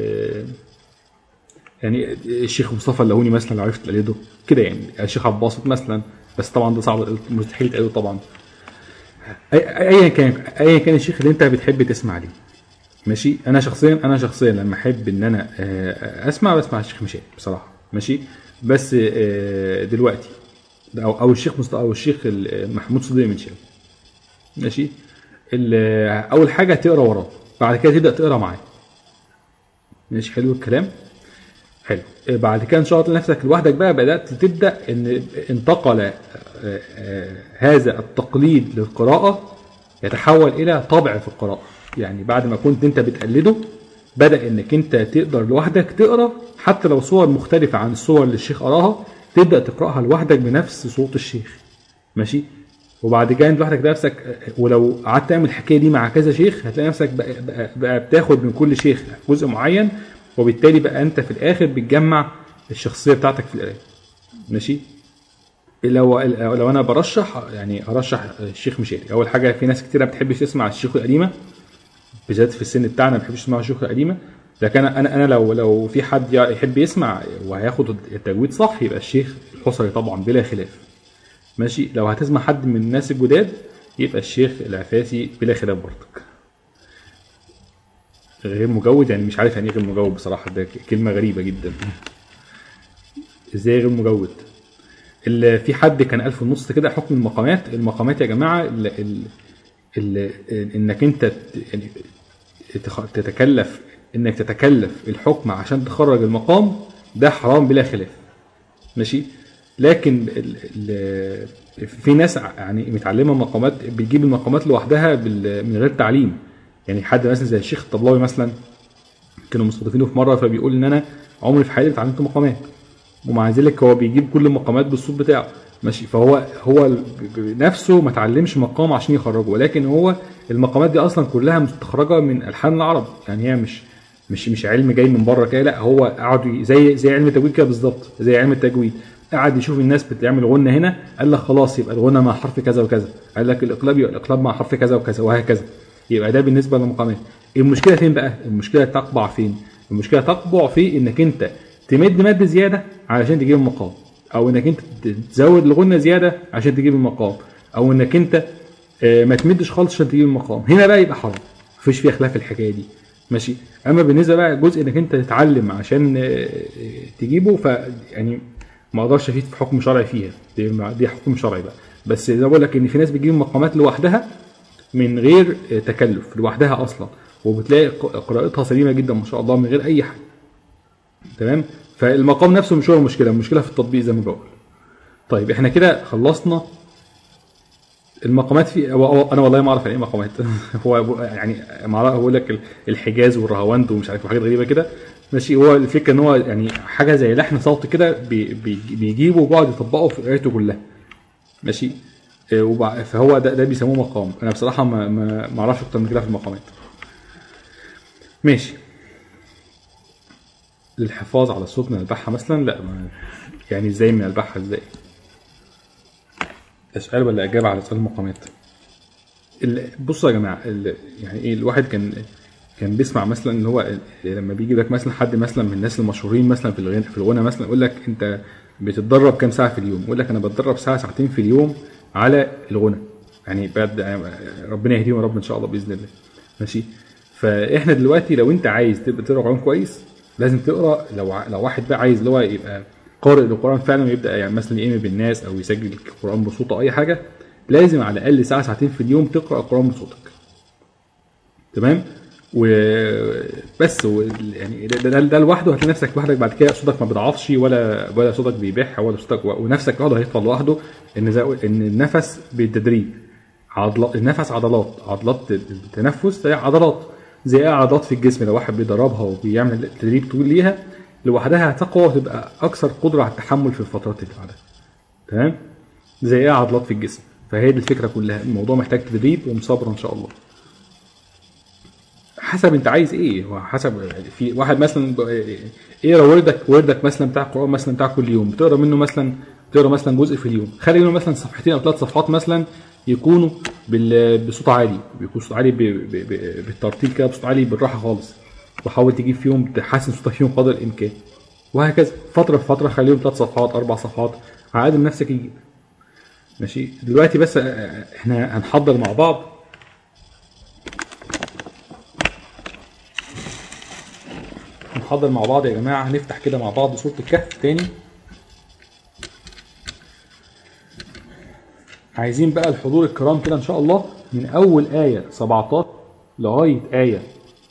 يعني الشيخ مصطفى اللهوني مثلا لو عرفت تقلده كده، يعني الشيخ عبد الباسط مثلا، بس طبعا ده صعب مستحيل تقلده طبعا. ايا كان الشيخ اللي انت بتحب تسمع ليه ماشي. انا شخصيا لما احب ان انا بسمع الشيخ مشاري بصراحه ماشي. بس دلوقتي او الشيخ مصطفى او الشيخ محمود صديق المنشاوي ماشي. اول حاجه تقرا وراه، بعد كده تبدا تقرا معاه ماشي. حلو الكلام حلو. بعد كده ان شاء الله نفسك لوحدك بقى بدات تبدا ان انتقل هذا التقليد للقراءه يتحول الى طبع في القراءه. يعني بعد ما كنت انت بتقلده بدا انك انت تقدر لوحدك تقرا، حتى لو صور مختلفه عن الصور اللي الشيخ قراها تبدا تقراها لوحدك بنفس صوت الشيخ ماشي. وبعد كده انت لوحدك نفسك، ولو قعدت تعمل الحكايه دي مع كذا شيخ هتلاقي نفسك بقى بتاخد من كل شيخ جزء معين، وبالتالي بقى انت في الاخر بتجمع الشخصيه بتاعتك في القرايه ماشي. لو انا برشح يعني ارشح الشيخ مشاري. اول حاجه في ناس كتيره ما بتحبش تسمع الشيوخ القديمه بالذات في السن بتاعنا، ما بتحبش تسمع الشيوخ القديمه. لكن انا لو في حد يحب يسمع وهياخد التجويد صح يبقى الشيخ الحصري طبعا بلا خلاف ماشي. لو هتسمع حد من الناس الجداد يبقى الشيخ العفاسي بلا خلاف برضك. غير مجود يعني مش عارف يعني ايه غير مجود بصراحه، ده كلمه غريبه جدا. ازاي غير مجود؟ اللي في حد كان 1000 ونص كده حكم المقامات يا جماعه، انك انت يعني تتكلف الحكم عشان تخرج المقام ده حرام بلا خلاف ماشي. لكن في ناس يعني متعلمه مقامات بتجيب المقامات لوحدها من غير تعليم. يعني حد مثلا زي الشيخ الطبلاوي مثلا كانوا مستضيفينه في مره فبيقول ان انا عمري في حياتي اتعلمت مقامات، ومع ذلك هو بيجيب كل المقامات بالصوت بتاعه ماشي. فهو نفسه ما اتعلمش مقام عشان يخرجه، ولكن هو المقامات دي اصلا كلها مستخرجه من الحان العرب. يعني هي مش علم جاي من بره كده، لا هو قعد زي علم التجويد كده بالظبط. زي علم التجويد قعد يشوف الناس بتعمل غنه هنا قال لك خلاص يبقى الغنه مع حرف كذا وكذا، قال لك الاقلاب يبقى الاقلاب مع حرف كذا وكذا وهكذا. يبقى ده بالنسبه للمقامات. المشكله فين بقى؟ المشكله تقبع فين؟ المشكله تقبع في انك انت تمد مد زياده علشان تجيب المقام، او انك انت تزود الغنه زياده عشان تجيب المقام، او انك انت ما تمدش خالص عشان تجيب المقام. هنا بقى يبقى حرام، مفيش فيها خلاف الحكايه دي ماشي. اما بالنسبه بقى جزء انك انت تتعلم عشان تجيبه، ف يعني ما اقدرش افيد في حكم شرعي فيها، دي حكم شرعي بقى. بس زي ما بقول لك ان في ناس بتجيب مقامات لوحدها من غير تكلف لوحدها اصلا، وبتلاقي قراءتها سليمه جدا ما شاء الله من غير اي حاجه تمام. فالمقام نفسه مش هو المشكله في التطبيق زي ما بقول. طيب احنا كده خلصنا المقامات. في انا والله ما اعرف يعني ايه مقامات هو يعني ما اعرف، بقول لك الحجاز والرهواند ومش عارف حاجات غريبه كده ماشي. هو الفكره ان هو يعني حاجه زي لحن صوت كده بيجيبه وبيقعد يطبقه في قراءته كلها ماشي. فهو ده بيسموه مقام. انا بصراحه ما اعرفش اكتر من كده في المقامات ماشي. للحفاظ على الصوت من البحة مثلا، لا يعني ازاي من البحة؟ ازاي؟ سؤال ولا اجابه على سؤال المقامات؟ بصوا يا جماعه يعني ايه، الواحد كان بيسمع مثلا اللي هو لما بيجي لك مثلا حد مثلا من الناس المشهورين مثلا في الغنى مثلا يقول لك انت بتتدرب كام ساعه في اليوم؟ يقول لك انا بتدرب ساعه ساعتين في اليوم على الغنى. يعني بعد ربنا يهديهم يا رب ان شاء الله باذن الله ماشي. فاحنا دلوقتي لو انت عايز تبقى تقرا قرآن كويس لازم تقرا. لو واحد بقى عايز اللي هو يبقى قارئ للقرآن فعلا ويبدا يعني مثلا يقيم بالناس او يسجل القرآن بصوته اي حاجه، لازم على الاقل ساعه ساعتين في اليوم تقرا القرآن بصوتك تمام. وبس يعني ده لوحده هتلاقي نفسك لوحدك بعد كده صوتك ما بيضعفش ولا صوتك بيبح ولا صوتك، ونفسك لوحده هيطلع لوحده. ان النفس بالتدريب النفس عضلات التنفس هي عضلات زي عضلات في الجسم. لو واحد بيدربها وبيعمل تدريب طويل ليها لوحدها هتقوى وتبقى اكثر قدره على التحمل في الفترات اللي بعدها تمام. زي عضلات في الجسم. فهي دي الفكره كلها. الموضوع محتاج تدريب ومصابره ان شاء الله. حسب انت عايز ايه. هو حسب في واحد مثلا ايه وردك مثلا بتاع القرآن مثلا بتاع كل يوم بتقرا مثلا جزء في اليوم، خلي منه مثلا صفحتين او 3 صفحات مثلا يكونوا بصوت عالي، بيكون صوت عالي بالترتيل كده، بصوت عالي بالراحه خالص، وحاول تجيب فيهم تحسن صوتك فيهم قدر الامكان، وهكذا فتره في فتره. خليهم 3 صفحات 4 صفحات على قد ما نفسك يجيب. ماشي. دلوقتي بس احنا هنحضر مع بعض يا جماعه. هنفتح كده مع بعض سوره الكهف تاني. عايزين بقى الحضور الكرام كده ان شاء الله من اول آية 17 لغاية آية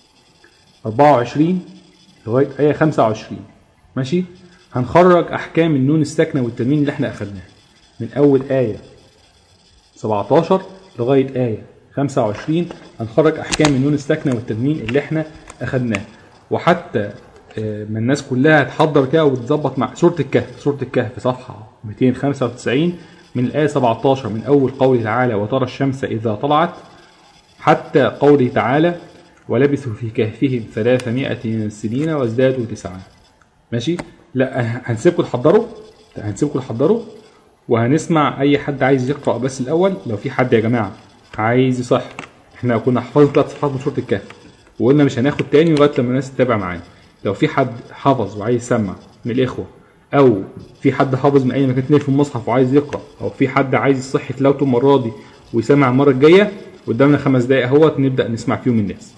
24 لغاية آية 25. ماشي. هنخرج احكام النون الساكنة والتنوين اللي احنا اخدناها من اول آية 17 لغاية آية 25. هنخرج احكام النون الساكنة والتنوين اللي احنا اخدناها، وحتى ما الناس كلها تحضر كده وتظبط مع سورة الكهف صفحة 295 من الآية 17 من أول قوله تعالى وترى الشمس إذا طلعت حتى قوله تعالى ولبثوا في كهفهم 300 سنين وازدادوا 9. ماشي. لا هنسيبكم تحضروا وهنسمع أي حد عايز يقرأ بس الأول. لو في حد يا جماعة عايز يصح، احنا كنا حفظنا 3 صفحات من سورة الكهف وقلنا مش هناخد تاني لغاية لما الناس تتابع معانا. لو في حد حفظ وعايز يسمع من الإخوة، او في حد حافظ من اي مكان تاني في المصحف وعايز يقرا، او في حد عايز يصح تلاوته المره دي ويسمع المره الجايه، قدامنا 5 دقائق اهوت نبدا نسمع فيهم الناس.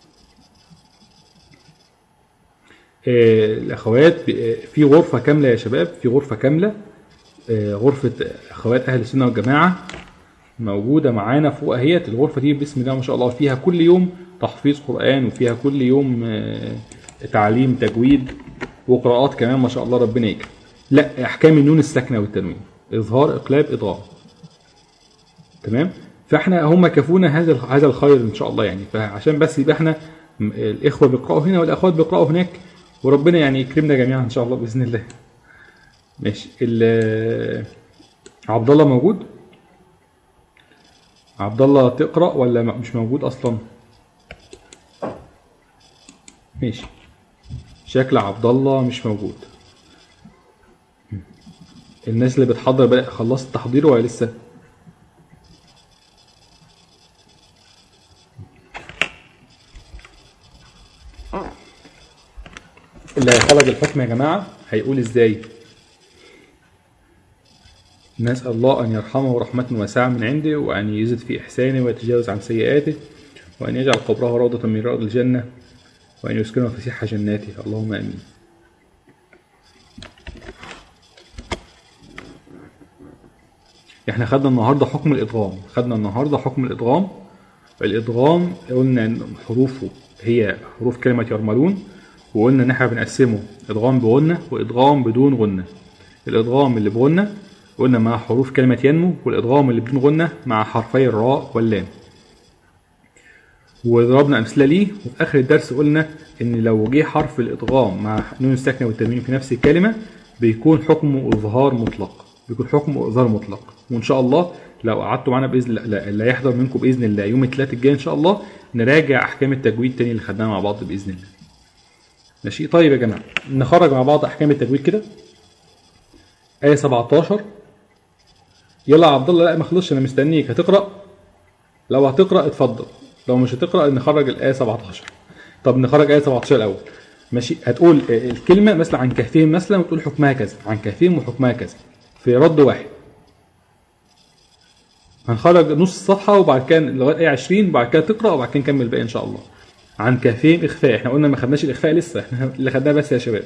الاخوات في غرفه كامله يا شباب، في غرفه كامله، غرفه اخوات اهل السنه والجماعه موجوده معانا فوق اهيت. الغرفه دي بسم الله ما شاء الله فيها كل يوم تحفيظ قران، وفيها كل يوم تعليم تجويد وقراءات كمان ما شاء الله ربنا يكرم. لا احكام النون الساكنه والتنوين، اظهار اقلاب ادغام. تمام. فاحنا هم كفونا هذا الخير ان شاء الله يعني. فعشان بس يبقى احنا الاخوه بيقراوا هنا والاخوات بيقراوا هناك، وربنا يعني يكرمنا جميعا ان شاء الله باذن الله. ماشي. عبد الله موجود؟ عبد الله تقرا ولا مش موجود اصلا؟ ماشي. شكل عبد الله مش موجود. الناس اللي بتحضر بقى خلصت التحضير ولا لسه؟ اللي هيخرج الحكم يا جماعه هيقول ازاي؟ نسأل الله أن يرحمه رحمة واسعة من عنده، وأن يزد في إحسانه ويتجاوز عن سيئاته، وأن يجعل قبره روضة من رياض الجنة، وأن يسكنه فسيح جناته، اللهم آمين. احنا خدنا النهاردة حكم الإدغام. الإدغام قلنا أن حروفه هي حروف كلمة يرملون، وقلنا ان احنا بنقسمه إدغام بغنة وإدغام بدون غنة. الإدغام اللي بغنة قلنا مع حروف كلمة ينمو، والإدغام اللي بدون غنة مع حرفي الراء واللام، وضربنا أمثلة ليه. وفي آخر الدرس قلنا إن لو جه حرف الإدغام مع نون الساكنة والتنوين في نفس الكلمة بيكون حكمه إظهار مطلق. وإن شاء الله لو قعدتوا معانا بإذن الله، اللي هيحضر منكم بإذن الله يوم الثلاث الجاي إن شاء الله نراجع أحكام التجويد تاني اللي خدناها مع بعض بإذن الله. ماشي. طيب يا جماعة نخرج مع بعض أحكام التجويد كده. آية 17. يلا يا عبد الله. لا ما خلصش، أنا مستنيك. هتقرأ؟ لو هتقرأ اتفضل، لو مش هتقرأ نخرج الآية 17. طب نخرج آية 17 الأول. ماشي. هتقول الكلمة مثلا عن كهفهم مثلا وتقول حكمها كذا، عن كهفهم وحكمها كذا في رد واحد. هنخرج نص الصفحة وبعد كده لغاية آية 20، وبعد كده تقرأ وبعد كده نكمل الباقي إن شاء الله. عن كهفهم إخفاء، احنا قلنا ما خدناش الإخفاء لسه، احنا اللي خدناه بس يا شباب،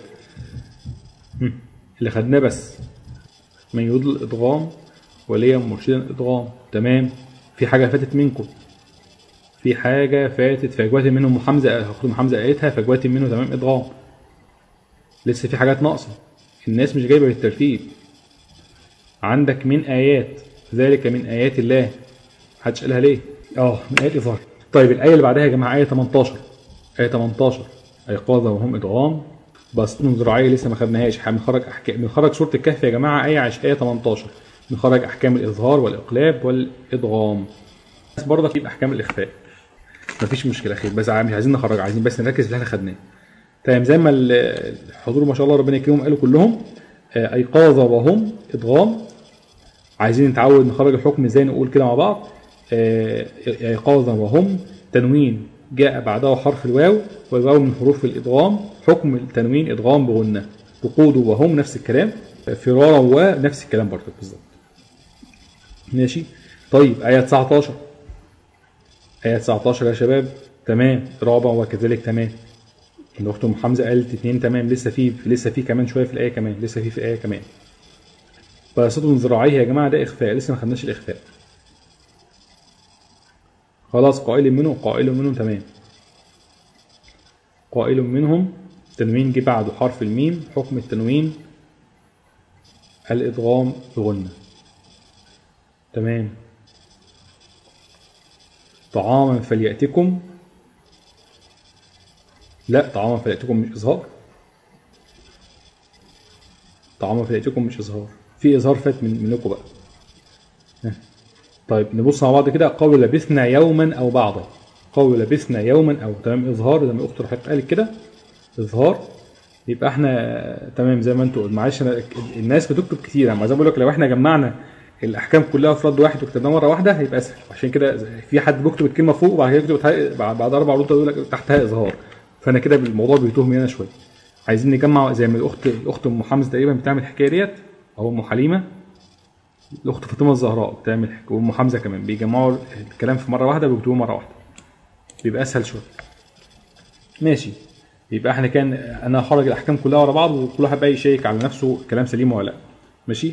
اللي خدناه بس من يضل الإدغام وليا مرشدا الإدغام. تمام. في حاجة فاتت منكم، فجوات منهم حمزة، حمزة قالتها فجوات منه تمام إدغام. لسه في حاجات ناقصة، الناس مش جايبة بالترتيب. عندك من آيات، ذلك من آيات الله، محدش قالها ليه؟ من آيات إظهار. طيب الآية اللي بعدها يا جماعة آية 18. أيقاظة وهم إدغام بس نون ذراعية لسه ما خدناهاش. بنخرج سورة الكهف يا جماعة آية 18. بنخرج أحكام الإظهار والإقلاب والإدغام. بس برضه في أحكام الإخفاء مفيش مشكلة خير، بس مش عايزين نخرج، عايزين بس نركز اللي احنا خدناه. تمام. زي ما الحضور ما شاء الله ربنا يكرمهم قالوا كلهم أيقاظة وهم إدغام. عايزين نتعود نخرج الحكم ازاي، نقول كده مع بعض. أيقاظا وهم، تنوين جاء بعده حرف الواو، والواو من حروف الإدغام، حكم التنوين إدغام بغنة. رقود وهم نفس الكلام، فرارا ونفس الكلام برضه بالظبط. ماشي. طيب آية 19، آية 19 يا شباب. تمام. رابع وكذلك. تمام. الأخت أم حمزة قالت 2. تمام. لسه في كمان شوية في الآية كمان، لسه في الآية كمان. بساط من ذراعيه يا جماعة ده إخفاء، لسه ما خدناش الإخفاء. خلاص. قائل منهم. تمام. قائل منهم، تنوين جه بعده حرف الميم، حكم التنوين الإدغام بغنة. تمام. طعاما فليأتكم، لا طعاما فليأتكم مش إظهار، طعاما فليأتكم مش إظهار، في إظهار فات منكم بقى. طيب نبص مع بعض كده. قول لبثنا يوما أو بعضا، قول لبثنا يوما أو. تمام. إظهار زي ما الأخت راحت قالت كده، إظهار. يبقى احنا تمام زي ما انتوا قلت. معلش الناس بتكتب كتير، يعني زي ما بقول لك لو احنا جمعنا الاحكام كلها في رد واحد وكتبناها مره واحده هيبقى اسهل. عشان كده في حد بيكتب الكلمه فوق وبعد كده يكتب بعد 4 رد يقول لك تحتها اظهار، فانا كده الموضوع بيتوه مننا شويه. عايزين نجمع زي ما الاخت ام حمزه تقريبا بتعمل الحكايه ديت، او ام حليمه، الاخت فاطمه الزهراء بتعمل حكايه، وام حمزه كمان بيجمعوا الكلام في مره واحده وبيكتبوه مره واحده، بيبقى اسهل شويه. ماشي. يبقى احنا كان انا هخرج الاحكام كلها ورا بعض وكل واحد بقى يشيك على نفسه الكلام سليم ولا لا. ماشي.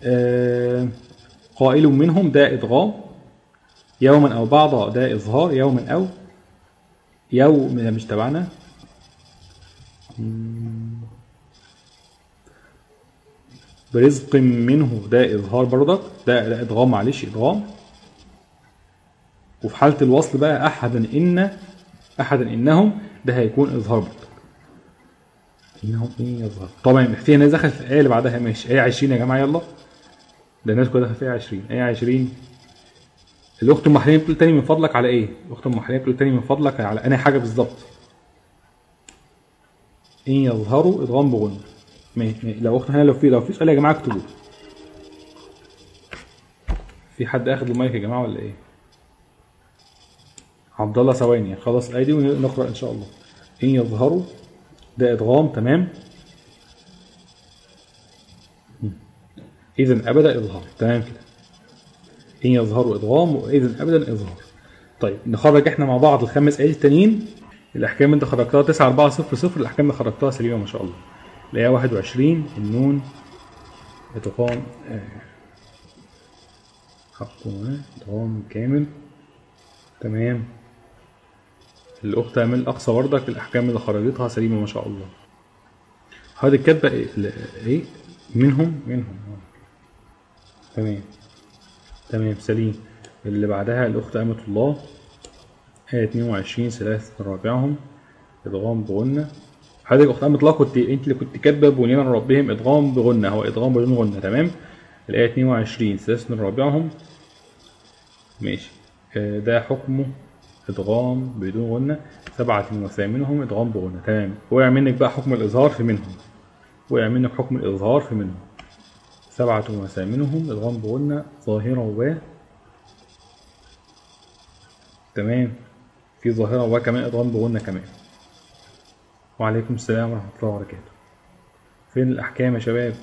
قائل منهم ده ادغام، يوما او بعضا ده اظهار، يوما او يوم مش تبعنا. برزق منه ده اظهار برضك، ده ادغام معلش ادغام. وفي حاله الوصل بقى احدا انهم ده هيكون اظهار برضك، انهم ايه يظهر. طبعا في ناس دخل في الايه اللي بعدها. ماشي. ايه 20 يا جماعه يلا، ده الناس كلها دخل في ايه 20. ايه 20 الاخت ام حليمه بتقول تاني من فضلك على ايه؟ الاخت ام حليمه بتقول تاني من فضلك على انا حاجه بالظبط. ان يظهروا ادغام بغنى. ماشي. لو اخت هنا لو في سؤال يا جماعه اكتبوه. في حد اخد المايك يا جماعه ولا ايه؟ عبد الله ثواني خلاص الايه دي ونقرا ان شاء الله. ان يظهروا ده ادغام. تمام. اذا ابدا اظهار. تمام كده. ان يظهروا ادغام واذا ابدا اظهار. طيب نخرج احنا مع بعض الخمس ايات التانيين. الاحكام انت خرجتها 9 4 0 0، الاحكام اللي خرجتها سليمه ما شاء الله. الايه 21 النون ادغام حق ادغام كامل. تمام. الاخت امال الاقصى بردك الاحكام اللي خرجتها سليمه ما شاء الله. هذه الكتبه ايه منهم. تمام سليم. اللي بعدها الاخت امة الله آية 22 ثلاثة رابعهم ادغام بغنة. هذه الاخت امة الله انت اللي كنت كاتبه بنيان ربهم ادغام بغنة، هو ادغام بدون غنة. تمام. الايه 22 ثلاثة رابعهم. ماشي. ده حكمه ادغام بدون غنة. 7 وثامنهم ادغام بغنة. تمام. وقع منك بقى حكم الاظهار في منهم، وقع منك حكم الاظهار في منهم. 7 وثامنهم ادغام بغنة ظاهرة و. تمام. في ظاهرة و كمان ادغام بغنة كمان. وعليكم السلام ورحمة الله وبركاته. فين الاحكام يا شباب؟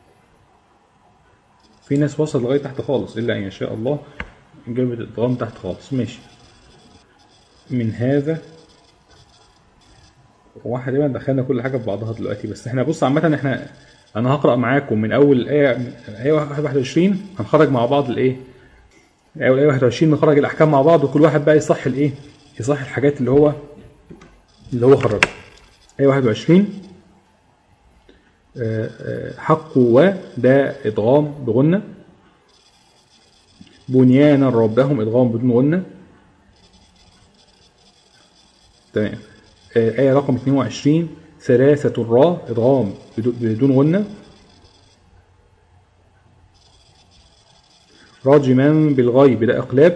في ناس وصل لغاية تحت خالص الا ان يشاء الله جابت الادغام تحت خالص. ماشي. من هذا واحد تقريبا دخلنا كل حاجه في بعضها دلوقتي. بس احنا بص عامه انا هقرا معاكم من اول الايه 21 هنخرج مع بعض الايه الايه 21 نخرج الاحكام مع بعض وكل واحد بقى يصح الايه يصح الحاجات اللي هو خرجها. ايه 21 حق و ده ادغام بغنه. بنيانا ربهم ادغام بدون غنه. تمام. آية رقم 22 ثلاثة الراء ادغام بدون غنة. راجما بالغيب ده اقلاب.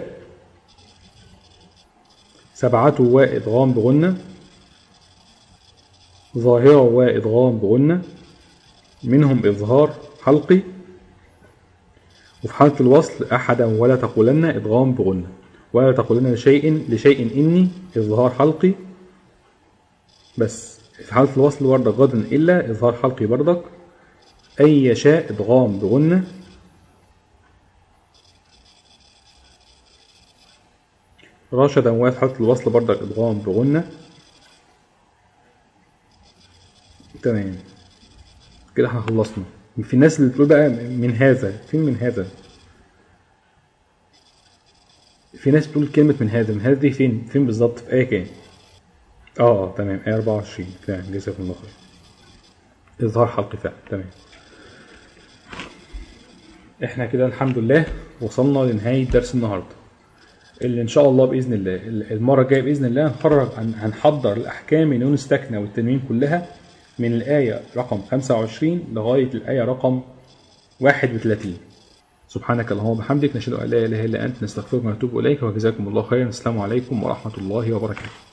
7 وادغام بغنة. ظاهرة وادغام بغنة. منهم اظهار حلقي. وفي حالة الوصل احدا ولا تقولن ادغام بغنة. ولا تقولن لشيء إني إظهار حلقي بس. في حالة الوصل بردك غدا إلا إظهار حلقي بردك. أي يشاء إدغام بغنة. راشد أموات حالة الوصل بردك إدغام بغنة. تمام كده احنا خلصنا. في الناس اللي بتقول بقى من هذا، فين من هذا؟ في ناس بتقول كلمة من هذا دي فين بالظبط؟ في آية كام؟ تمام آية 24. تمام جزاكم الله خير. إظهار حلقي فعلا. تمام. احنا كده الحمد لله وصلنا لنهاية درس النهاردة، اللي ان شاء الله بإذن الله المرة الجاية بإذن الله هنحضر الأحكام النون الساكنة والتنوين كلها من الآية رقم 25 لغاية الآية رقم 31. سبحانك اللهم وبحمدك، نشهد أن لا إله إلا أنت، نستغفرك ونتوب إليك، وجزاكم الله خيرا. السلام عليكم ورحمة الله وبركاته.